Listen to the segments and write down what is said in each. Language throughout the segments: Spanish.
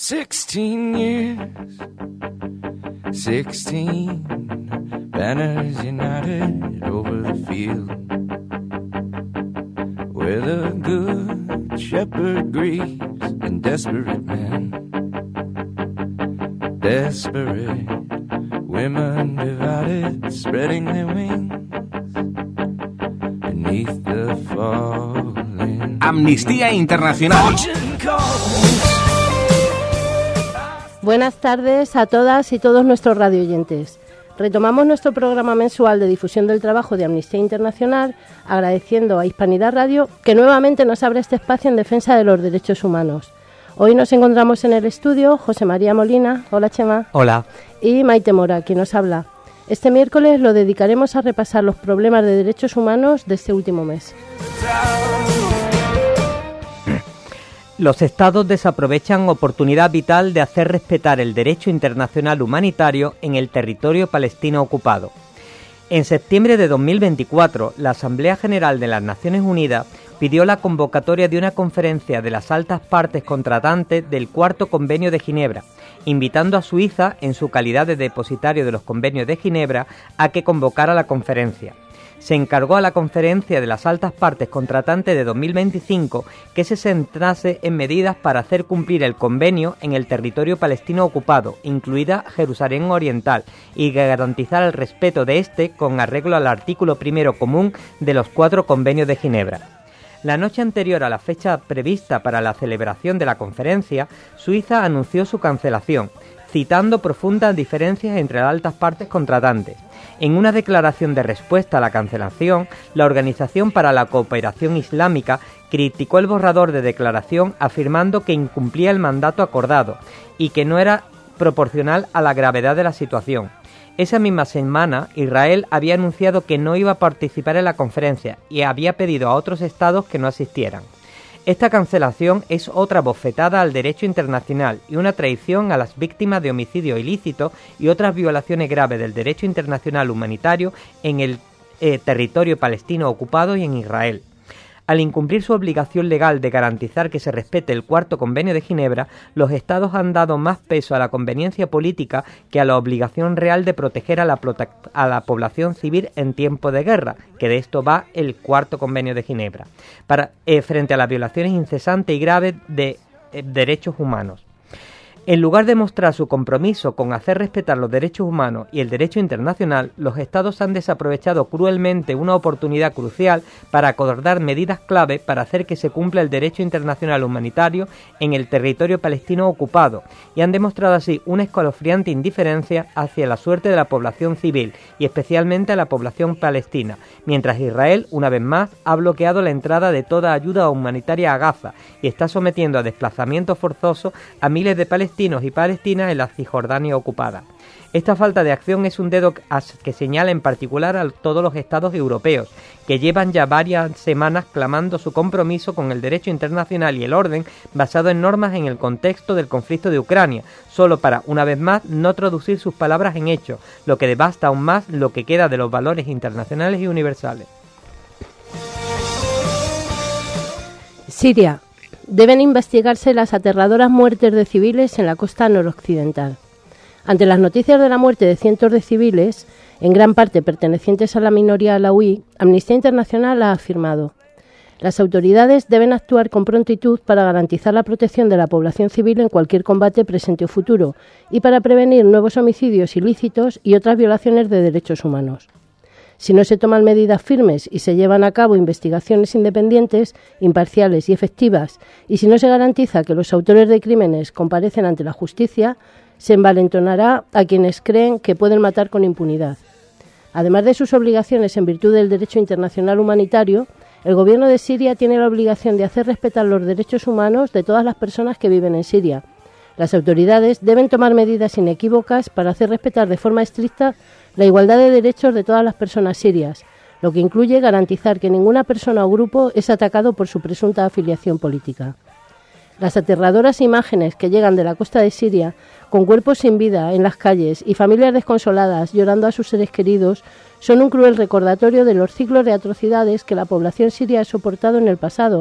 16 years, 16 banners united over the field where the good shepherd grieves and desperate men, desperate women divided, spreading their wings beneath the falling. Amnistía Internacional. Buenas tardes a todas y todos nuestros radioyentes. Retomamos nuestro programa mensual de difusión del trabajo de Amnistía Internacional, agradeciendo a Hispanidad Radio que nuevamente nos abre este espacio en defensa de los derechos humanos. Hoy nos encontramos en el estudio José María Molina, hola Chema. Hola. Y Maite Mora, quien nos habla. Este miércoles lo dedicaremos a repasar los problemas de derechos humanos de este último mes. Los Estados desaprovechan oportunidad vital de hacer respetar el derecho internacional humanitario en el territorio palestino ocupado. En septiembre de 2024, la Asamblea General de las Naciones Unidas pidió la convocatoria de una conferencia de las altas partes contratantes del Cuarto Convenio de Ginebra, invitando a Suiza, en su calidad de depositario de los convenios de Ginebra, a que convocara la conferencia. Se encargó a la Conferencia de las Altas Partes Contratantes de 2025 que se centrase en medidas para hacer cumplir el convenio en el territorio palestino ocupado, incluida Jerusalén Oriental, y garantizar el respeto de este con arreglo al artículo primero común de los 4 convenios de Ginebra. La noche anterior a la fecha prevista para la celebración de la conferencia, Suiza anunció su cancelación, citando profundas diferencias entre las altas partes contratantes. En una declaración de respuesta a la cancelación, la Organización para la Cooperación Islámica criticó el borrador de declaración afirmando que incumplía el mandato acordado y que no era proporcional a la gravedad de la situación. Esa misma semana, Israel había anunciado que no iba a participar en la conferencia y había pedido a otros estados que no asistieran. Esta cancelación es otra bofetada al derecho internacional y una traición a las víctimas de homicidio ilícito y otras violaciones graves del derecho internacional humanitario en el territorio palestino ocupado y en Israel. Al incumplir su obligación legal de garantizar que se respete el Cuarto Convenio de Ginebra, los Estados han dado más peso a la conveniencia política que a la obligación real de proteger a la población civil en tiempo de guerra, que de esto va el Cuarto Convenio de Ginebra, frente a las violaciones incesantes y graves de derechos humanos. En lugar de mostrar su compromiso con hacer respetar los derechos humanos y el derecho internacional, los Estados han desaprovechado cruelmente una oportunidad crucial para acordar medidas clave para hacer que se cumpla el derecho internacional humanitario en el territorio palestino ocupado y han demostrado así una escalofriante indiferencia hacia la suerte de la población civil y especialmente a la población palestina, mientras Israel, una vez más, ha bloqueado la entrada de toda ayuda humanitaria a Gaza y está sometiendo a desplazamiento forzoso a miles de palestinos y palestinas en la Cisjordania ocupada. Esta falta de acción es un dedo que señala en particular a todos los estados europeos, que llevan ya varias semanas clamando su compromiso con el derecho internacional y el orden basado en normas en el contexto del conflicto de Ucrania, solo para, una vez más, no traducir sus palabras en hechos, lo que devasta aún más lo que queda de los valores internacionales y universales. Siria. Deben investigarse las aterradoras muertes de civiles en la costa noroccidental. Ante las noticias de la muerte de cientos de civiles, en gran parte pertenecientes a la minoría alauí, Amnistía Internacional ha afirmado: las autoridades deben actuar con prontitud para garantizar la protección de la población civil en cualquier combate presente o futuro y para prevenir nuevos homicidios ilícitos y otras violaciones de derechos humanos. Si no se toman medidas firmes y se llevan a cabo investigaciones independientes, imparciales y efectivas, y si no se garantiza que los autores de crímenes comparecen ante la justicia, se envalentonará a quienes creen que pueden matar con impunidad. Además de sus obligaciones en virtud del derecho internacional humanitario, el gobierno de Siria tiene la obligación de hacer respetar los derechos humanos de todas las personas que viven en Siria. Las autoridades deben tomar medidas inequívocas para hacer respetar de forma estricta la igualdad de derechos de todas las personas sirias, lo que incluye garantizar que ninguna persona o grupo es atacado por su presunta afiliación política. Las aterradoras imágenes que llegan de la costa de Siria, con cuerpos sin vida en las calles y familias desconsoladas llorando a sus seres queridos, son un cruel recordatorio de los ciclos de atrocidades que la población siria ha soportado en el pasado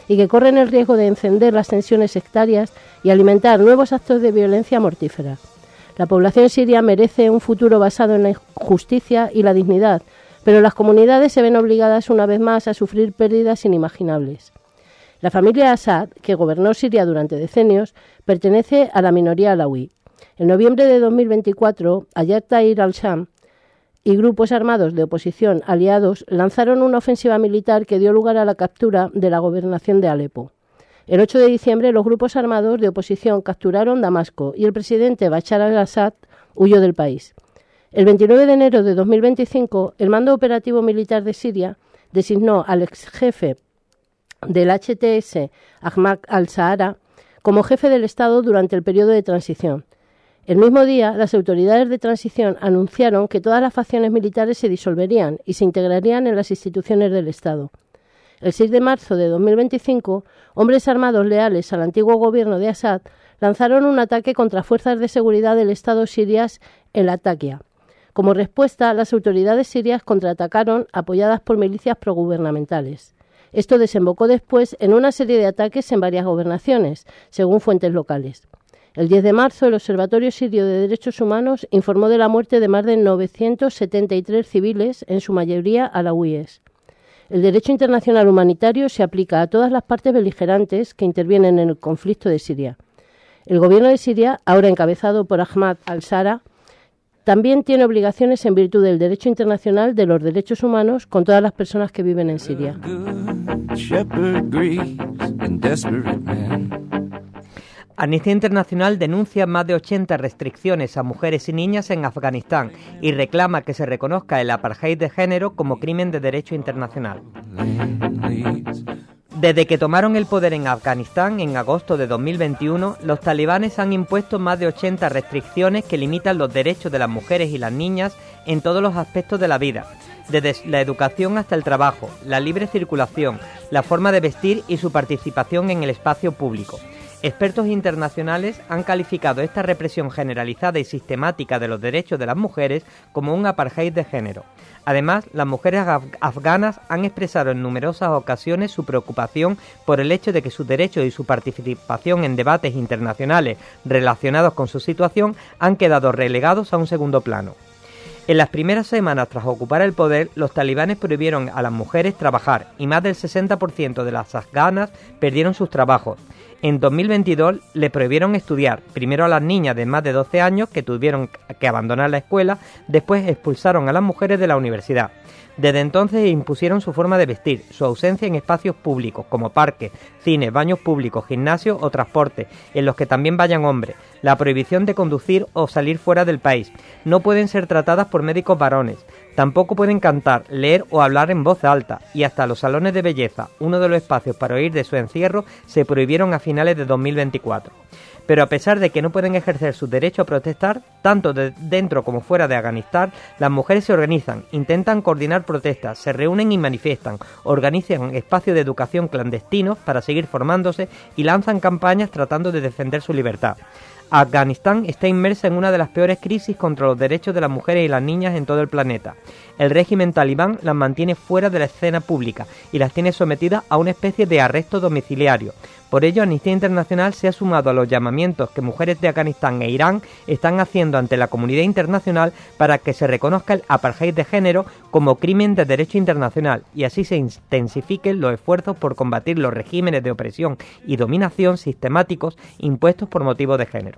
y que corren el riesgo de encender las tensiones sectarias y alimentar nuevos actos de violencia mortífera. La población siria merece un futuro basado en la justicia y la dignidad, pero las comunidades se ven obligadas una vez más a sufrir pérdidas inimaginables. La familia Assad, que gobernó Siria durante decenios, pertenece a la minoría alawí. En noviembre de 2024, Ayat Tahrir al-Sham y grupos armados de oposición aliados lanzaron una ofensiva militar que dio lugar a la captura de la gobernación de Alepo. El 8 de diciembre, los grupos armados de oposición capturaron Damasco y el presidente Bashar al-Assad huyó del país. El 29 de enero de 2025, el Mando Operativo Militar de Siria designó al exjefe del HTS, Ahmad al-Sahara, como jefe del Estado durante el periodo de transición. El mismo día, las autoridades de transición anunciaron que todas las facciones militares se disolverían y se integrarían en las instituciones del Estado. El 6 de marzo de 2025, hombres armados leales al antiguo gobierno de Assad lanzaron un ataque contra fuerzas de seguridad del Estado sirias en Latakia. Como respuesta, las autoridades sirias contraatacaron apoyadas por milicias progubernamentales. Esto desembocó después en una serie de ataques en varias gobernaciones, según fuentes locales. El 10 de marzo, el Observatorio Sirio de Derechos Humanos informó de la muerte de más de 973 civiles, en su mayoría alawíes. El derecho internacional humanitario se aplica a todas las partes beligerantes que intervienen en el conflicto de Siria. El gobierno de Siria, ahora encabezado por Ahmad al-Sahara, también tiene obligaciones en virtud del derecho internacional de los derechos humanos con todas las personas que viven en Siria. Amnistía Internacional denuncia más de 80 restricciones a mujeres y niñas en Afganistán y reclama que se reconozca el apartheid de género como crimen de derecho internacional. Desde que tomaron el poder en Afganistán en agosto de 2021, los talibanes han impuesto más de 80 restricciones que limitan los derechos de las mujeres y las niñas en todos los aspectos de la vida, desde la educación hasta el trabajo, la libre circulación, la forma de vestir y su participación en el espacio público. Expertos internacionales han calificado esta represión generalizada y sistemática de los derechos de las mujeres como un apartheid de género. Además, las mujeres afganas han expresado en numerosas ocasiones su preocupación por el hecho de que sus derechos y su participación en debates internacionales relacionados con su situación han quedado relegados a un segundo plano. En las primeras semanas tras ocupar el poder, los talibanes prohibieron a las mujeres trabajar y más del 60% de las afganas perdieron sus trabajos. En 2022 le prohibieron estudiar, primero a las niñas de más de 12 años que tuvieron que abandonar la escuela, después expulsaron a las mujeres de la universidad. Desde entonces impusieron su forma de vestir, su ausencia en espacios públicos como parques, cines, baños públicos, gimnasios o transportes, en los que también vayan hombres, la prohibición de conducir o salir fuera del país. No pueden ser tratadas por médicos varones, tampoco pueden cantar, leer o hablar en voz alta, y hasta los salones de belleza, uno de los espacios para huir de su encierro, se prohibieron a finales de 2024. Pero a pesar de que no pueden ejercer su derecho a protestar, tanto dentro como fuera de Afganistán, las mujeres se organizan, intentan coordinar protestas, se reúnen y manifiestan, organizan espacios de educación clandestinos para seguir formándose y lanzan campañas tratando de defender su libertad. Afganistán está inmersa en una de las peores crisis contra los derechos de las mujeres y las niñas en todo el planeta. El régimen talibán las mantiene fuera de la escena pública y las tiene sometidas a una especie de arresto domiciliario. Por ello, Amnistía Internacional se ha sumado a los llamamientos que mujeres de Afganistán e Irán están haciendo ante la comunidad internacional para que se reconozca el apartheid de género como crimen de derecho internacional y así se intensifiquen los esfuerzos por combatir los regímenes de opresión y dominación sistemáticos impuestos por motivos de género.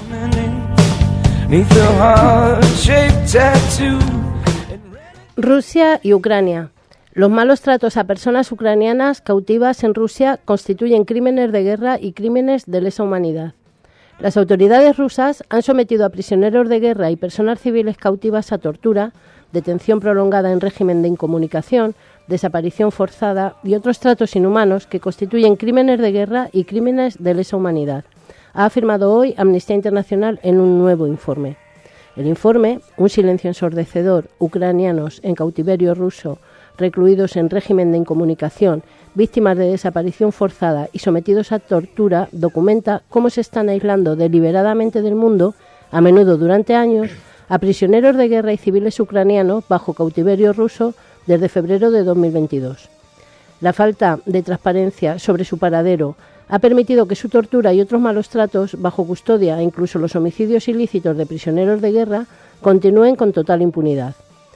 Rusia y Ucrania. Los malos tratos a personas ucranianas cautivas en Rusia constituyen crímenes de guerra y crímenes de lesa humanidad. Las autoridades rusas han sometido a prisioneros de guerra y personas civiles cautivas a tortura, detención prolongada en régimen de incomunicación, desaparición forzada y otros tratos inhumanos que constituyen crímenes de guerra y crímenes de lesa humanidad, ha afirmado hoy Amnistía Internacional en un nuevo informe. El informe, Un silencio ensordecedor, ucranianos en cautiverio ruso, recluidos en régimen de incomunicación, víctimas de desaparición forzada y sometidos a tortura, documenta cómo se están aislando deliberadamente del mundo, a menudo durante años, a prisioneros de guerra y civiles ucranianos bajo cautiverio ruso desde febrero de 2022. La falta de transparencia sobre su paradero ha permitido que su tortura y otros malos tratos bajo custodia e incluso los homicidios ilícitos de prisioneros de guerra continúen con total impunidad.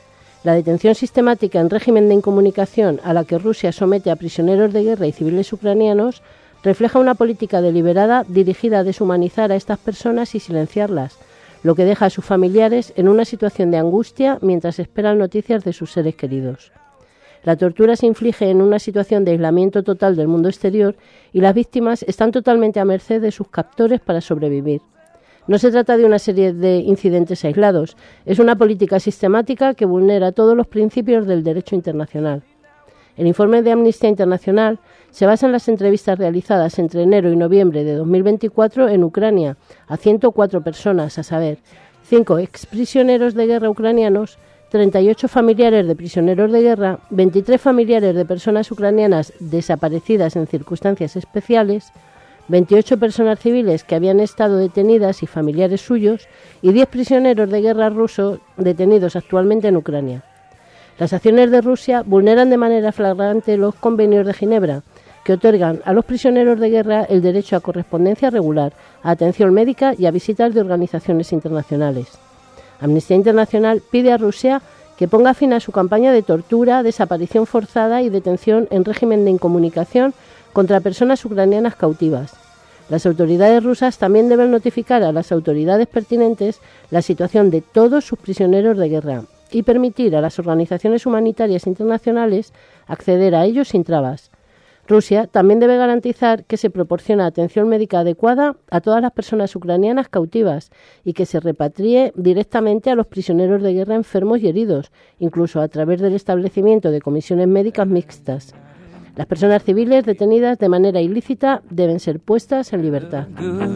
La detención sistemática en régimen de incomunicación a la que Rusia somete a prisioneros de guerra y civiles ucranianos refleja una política deliberada dirigida a deshumanizar a estas personas y silenciarlas, lo que deja a sus familiares en una situación de angustia mientras esperan noticias de sus seres queridos. La tortura se inflige en una situación de aislamiento total del mundo exterior y las víctimas están totalmente a merced de sus captores para sobrevivir. No se trata de una serie de incidentes aislados, es una política sistemática que vulnera todos los principios del derecho internacional. El informe de Amnistía Internacional se basa en las entrevistas realizadas entre enero y noviembre de 2024 en Ucrania a 104 personas, a saber, 5 exprisioneros de guerra ucranianos, 38 familiares de prisioneros de guerra, 23 familiares de personas ucranianas desaparecidas en circunstancias especiales, 28 personas civiles que habían estado detenidas y familiares suyos y 10 prisioneros de guerra rusos detenidos actualmente en Ucrania. Las acciones de Rusia vulneran de manera flagrante los convenios de Ginebra, que otorgan a los prisioneros de guerra el derecho a correspondencia regular, a atención médica y a visitas de organizaciones internacionales. Amnistía Internacional pide a Rusia que ponga fin a su campaña de tortura, desaparición forzada y detención en régimen de incomunicación contra personas ucranianas cautivas. Las autoridades rusas también deben notificar a las autoridades pertinentes la situación de todos sus prisioneros de guerra y permitir a las organizaciones humanitarias internacionales acceder a ellos sin trabas. Rusia también debe garantizar que se proporciona atención médica adecuada a todas las personas ucranianas cautivas y que se repatrie directamente a los prisioneros de guerra enfermos y heridos, incluso a través del establecimiento de comisiones médicas mixtas. Las personas civiles detenidas de manera ilícita deben ser puestas en libertad.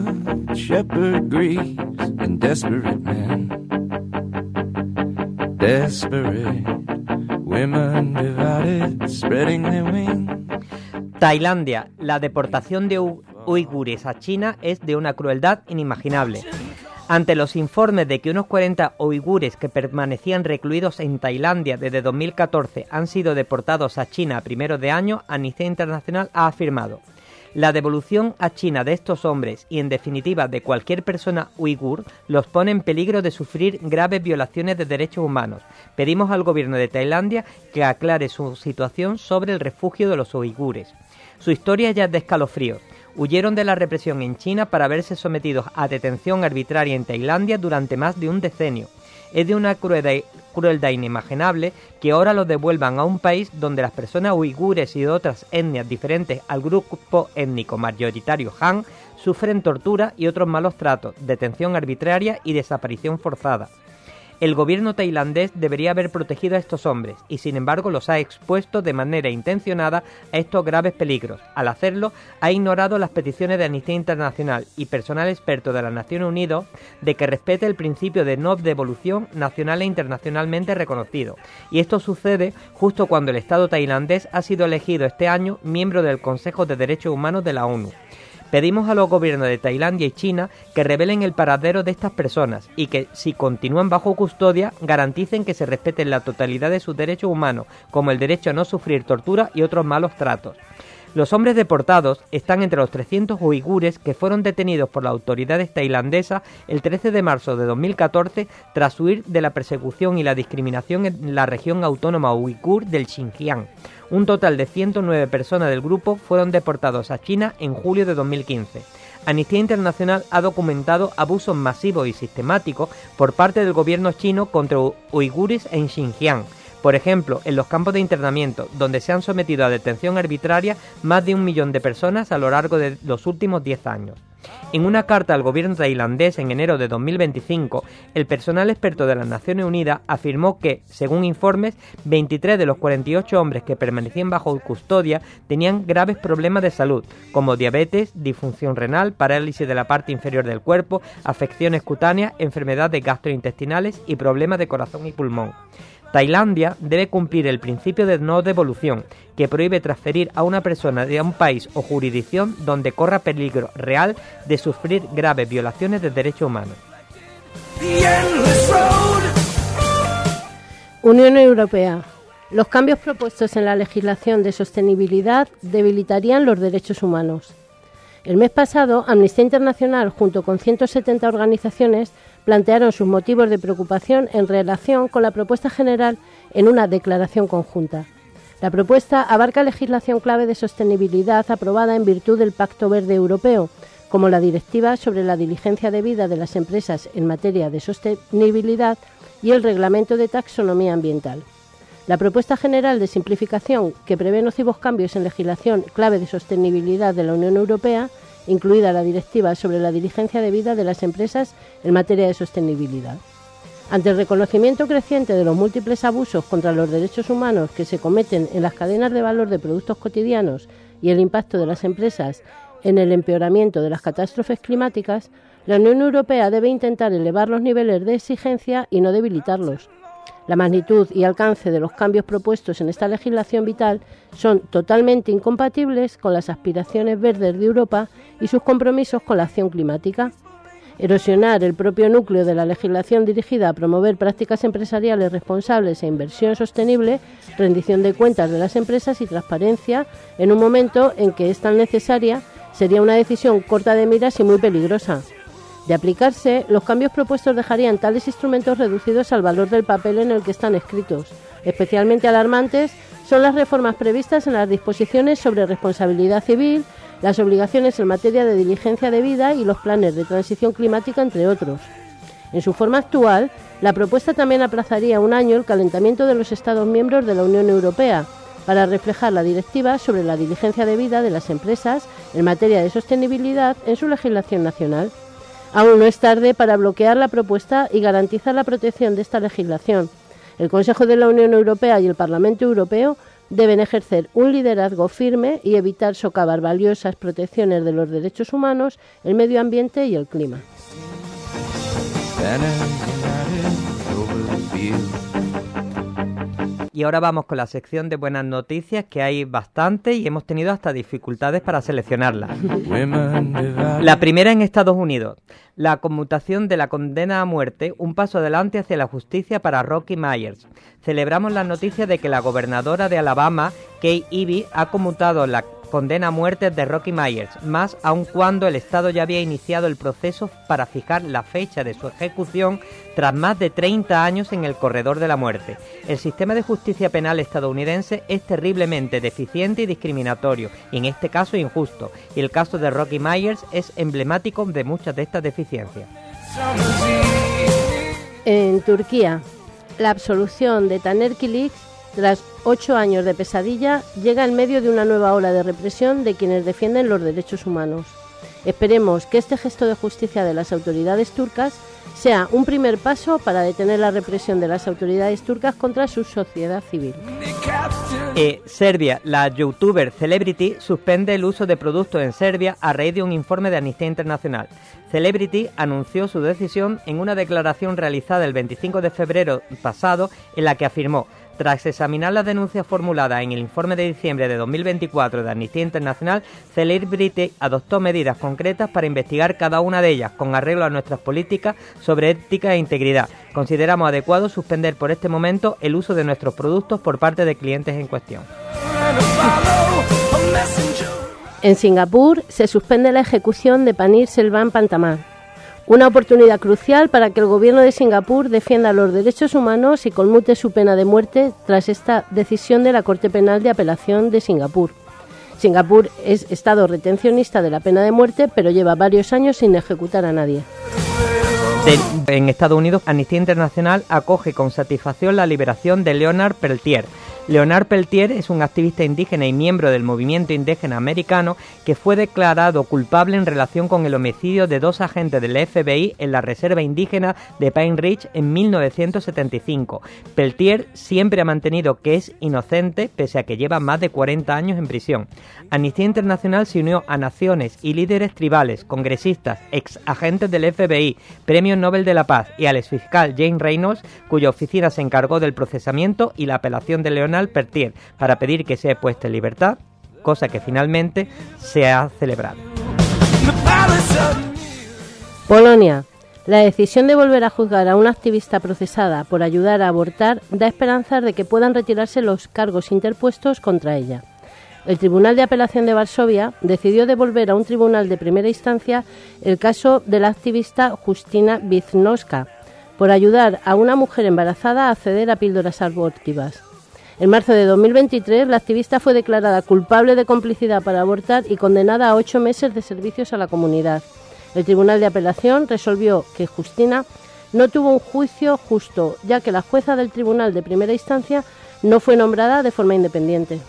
Tailandia. La deportación de uigures a China es de una crueldad inimaginable. Ante los informes de que unos 40 uigures que permanecían recluidos en Tailandia desde 2014 han sido deportados a China a primeros de año, Amnistía Internacional ha afirmado: la devolución a China de estos hombres y, en definitiva, de cualquier persona uigur, los pone en peligro de sufrir graves violaciones de derechos humanos. Pedimos al gobierno de Tailandia que aclare su situación sobre el refugio de los uigures. Su historia ya es de escalofríos. Huyeron de la represión en China para verse sometidos a detención arbitraria en Tailandia durante más de un decenio. Es de una crueldad inimaginable que ahora los devuelvan a un país donde las personas uigures y de otras etnias diferentes al grupo étnico mayoritario Han sufren tortura y otros malos tratos, detención arbitraria y desaparición forzada. El gobierno tailandés debería haber protegido a estos hombres y, sin embargo, los ha expuesto de manera intencionada a estos graves peligros. Al hacerlo, ha ignorado las peticiones de Amnistía Internacional y personal experto de las Naciones Unidas de que respete el principio de no devolución nacional e internacionalmente reconocido. Y esto sucede justo cuando el Estado tailandés ha sido elegido este año miembro del Consejo de Derechos Humanos de la ONU. Pedimos a los gobiernos de Tailandia y China que revelen el paradero de estas personas y que, si continúan bajo custodia, garanticen que se respeten la totalidad de sus derechos humanos, como el derecho a no sufrir tortura y otros malos tratos. Los hombres deportados están entre los 300 uigures que fueron detenidos por las autoridades tailandesas el 13 de marzo de 2014 tras huir de la persecución y la discriminación en la región autónoma uigur del Xinjiang. Un total de 109 personas del grupo fueron deportados a China en julio de 2015. Amnistía Internacional ha documentado abusos masivos y sistemáticos por parte del gobierno chino contra uigures en Xinjiang. Por ejemplo, en los campos de internamiento, donde se han sometido a detención arbitraria más de 1 millón de personas a lo largo de los últimos 10 años. En una carta al gobierno tailandés en enero de 2025, el personal experto de las Naciones Unidas afirmó que, según informes, 23 de los 48 hombres que permanecían bajo custodia tenían graves problemas de salud, como diabetes, disfunción renal, parálisis de la parte inferior del cuerpo, afecciones cutáneas, enfermedades gastrointestinales y problemas de corazón y pulmón. Tailandia debe cumplir el principio de no devolución, que prohíbe transferir a una persona de un país o jurisdicción donde corra peligro real de sufrir graves violaciones de derechos humanos. Unión Europea. Los cambios propuestos en la legislación de sostenibilidad debilitarían los derechos humanos. El mes pasado, Amnistía Internacional, junto con 170 organizaciones, plantearon sus motivos de preocupación en relación con la propuesta general en una declaración conjunta. La propuesta abarca legislación clave de sostenibilidad aprobada en virtud del Pacto Verde Europeo, como la Directiva sobre la diligencia debida de las empresas en materia de sostenibilidad y el Reglamento de Taxonomía Ambiental. La propuesta general de simplificación, que prevé nocivos cambios en legislación clave de sostenibilidad de la Unión Europea, incluida la Directiva sobre la diligencia debida de las empresas en materia de sostenibilidad. Ante el reconocimiento creciente de los múltiples abusos contra los derechos humanos que se cometen en las cadenas de valor de productos cotidianos y el impacto de las empresas en el empeoramiento de las catástrofes climáticas, la Unión Europea debe intentar elevar los niveles de exigencia y no debilitarlos. La magnitud y alcance de los cambios propuestos en esta legislación vital son totalmente incompatibles con las aspiraciones verdes de Europa y sus compromisos con la acción climática. Erosionar el propio núcleo de la legislación dirigida a promover prácticas empresariales responsables e inversión sostenible, rendición de cuentas de las empresas y transparencia en un momento en que es tan necesaria, sería una decisión corta de miras y muy peligrosa. De aplicarse, los cambios propuestos dejarían tales instrumentos reducidos al valor del papel en el que están escritos. Especialmente alarmantes son las reformas previstas en las disposiciones sobre responsabilidad civil, las obligaciones en materia de diligencia debida y los planes de transición climática, entre otros. En su forma actual, la propuesta también aplazaría un año el calentamiento de los Estados miembros de la Unión Europea para reflejar la Directiva sobre la diligencia debida de las empresas en materia de sostenibilidad en su legislación nacional. Aún no es tarde para bloquear la propuesta y garantizar la protección de esta legislación. El Consejo de la Unión Europea y el Parlamento Europeo deben ejercer un liderazgo firme y evitar socavar valiosas protecciones de los derechos humanos, el medio ambiente y el clima. Y ahora vamos con la sección de buenas noticias, que hay bastante y hemos tenido hasta dificultades para seleccionarlas. La primera en Estados Unidos. La conmutación de la condena a muerte, un paso adelante hacia la justicia para Rocky Myers. Celebramos la noticia de que la gobernadora de Alabama, Kay Ivey, ha conmutado la condena a muerte de Rocky Myers, más aun cuando el Estado ya había iniciado el proceso para fijar la fecha de su ejecución tras más de 30 años en el corredor de la muerte. El sistema de justicia penal estadounidense es terriblemente deficiente y discriminatorio, y en este caso injusto, y el caso de Rocky Myers es emblemático de muchas de estas deficiencias. En Turquía, la absolución de Taner Kilic, tras 8 años de pesadilla, llega en medio de una nueva ola de represión de quienes defienden los derechos humanos. Esperemos que este gesto de justicia de las autoridades turcas sea un primer paso para detener la represión de las autoridades turcas contra su sociedad civil. Serbia, la youtuber Celebrity suspende el uso de productos en Serbia a raíz de un informe de Amnistía Internacional. Celebrity anunció su decisión en una declaración realizada el 25 de febrero pasado, en la que afirmó: tras examinar las denuncias formuladas en el informe de diciembre de 2024 de Amnistía Internacional, Celebrity adoptó medidas concretas para investigar cada una de ellas, con arreglo a nuestras políticas sobre ética e integridad. Consideramos adecuado suspender por este momento el uso de nuestros productos por parte de clientes en cuestión. En Singapur se suspende la ejecución de Panir Selvan Pantamà. Una oportunidad crucial para que el gobierno de Singapur defienda los derechos humanos y conmute su pena de muerte tras esta decisión de la Corte Penal de Apelación de Singapur. Singapur es estado retencionista de la pena de muerte, pero lleva varios años sin ejecutar a nadie. En Estados Unidos, Amnistía Internacional acoge con satisfacción la liberación de Leonard Peltier. Leonard Peltier es un activista indígena y miembro del movimiento indígena americano que fue declarado culpable en relación con el homicidio de 2 agentes del FBI en la reserva indígena de Pine Ridge en 1975. Peltier siempre ha mantenido que es inocente, pese a que lleva más de 40 años en prisión. Amnistía Internacional se unió a naciones y líderes tribales, congresistas, ex agentes del FBI, Premio Nobel de la Paz y al exfiscal James Reynolds, cuya oficina se encargó del procesamiento y la apelación de Leonard Peltier para pedir que sea puesta en libertad, cosa que finalmente se ha celebrado. Polonia. La decisión de volver a juzgar a una activista procesada por ayudar a abortar da esperanzas de que puedan retirarse los cargos interpuestos contra ella. El Tribunal de Apelación de Varsovia decidió devolver a un tribunal de primera instancia el caso de la activista Justyna Witkowska por ayudar a una mujer embarazada a acceder a píldoras abortivas. En marzo de 2023, la activista fue declarada culpable de complicidad para abortar y condenada a 8 meses de servicios a la comunidad. El Tribunal de Apelación resolvió que Justyna no tuvo un juicio justo, ya que la jueza del Tribunal de Primera Instancia no fue nombrada de forma independiente.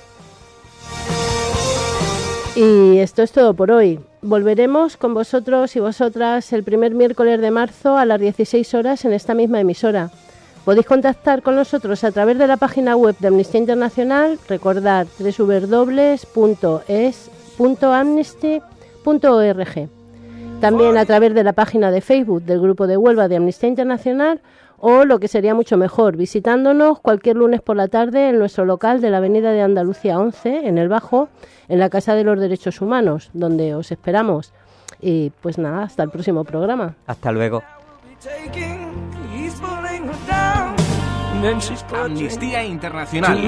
Y esto es todo por hoy. Volveremos con vosotros y vosotras el primer miércoles de marzo a las 16 horas en esta misma emisora. Podéis contactar con nosotros a través de la página web de Amnistía Internacional, recordad www.es.amnesty.org. También a través de la página de Facebook del Grupo de Huelva de Amnistía Internacional o, lo que sería mucho mejor, visitándonos cualquier lunes por la tarde en nuestro local de la Avenida de Andalucía 11, en el Bajo, en la Casa de los Derechos Humanos, donde os esperamos. Y pues nada, hasta el próximo programa. Hasta luego. Amnistía Internacional.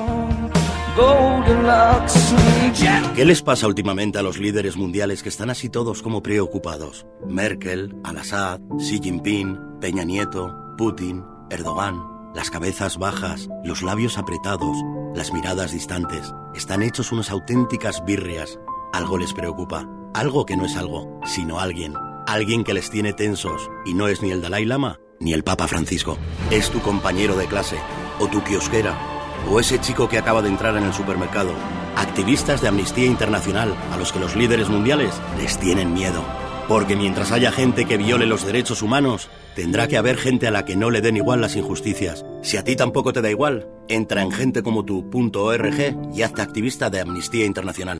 ¿Qué les pasa últimamente a los líderes mundiales que están así todos como preocupados? Merkel, Al-Assad, Xi Jinping, Peña Nieto, Putin, Erdogan. Las cabezas bajas, los labios apretados, las miradas distantes. Están hechos unas auténticas birrias. Algo les preocupa. Algo que no es algo, sino alguien. Alguien que les tiene tensos. Y no es ni el Dalai Lama ni el Papa Francisco. Es tu compañero de clase, o tu kiosquera, o ese chico que acaba de entrar en el supermercado. Activistas de Amnistía Internacional a los que los líderes mundiales les tienen miedo. Porque mientras haya gente que viole los derechos humanos, tendrá que haber gente a la que no le den igual las injusticias. Si a ti tampoco te da igual, entra en gentecomotu.org y hazte activista de Amnistía Internacional.